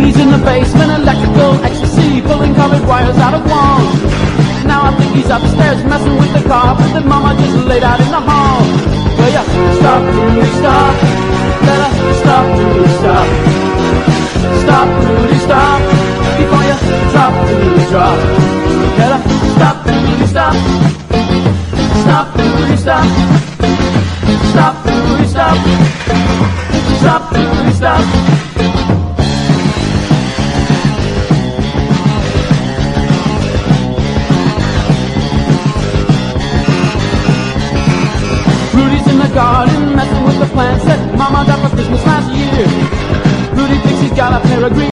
He's in the basement, electrical ecstasy, pulling colored wires out of walls. Now I think he's upstairs messing with the carpet that Mama just laid out in the hall. Will ya stop, Rudy, stop? Better stop, Rudy, stop. Stop, Rudy, stop. Before you drop, Rudy, drop. Better stop, Rudy, stop. Stop, Rudy, stop. Stop, Rudy, stop. Stop, Rudy, stop. Rudy's in the garden, messing with the plants that Mama got for Christmas last year. Rudy thinks he's got a pair of green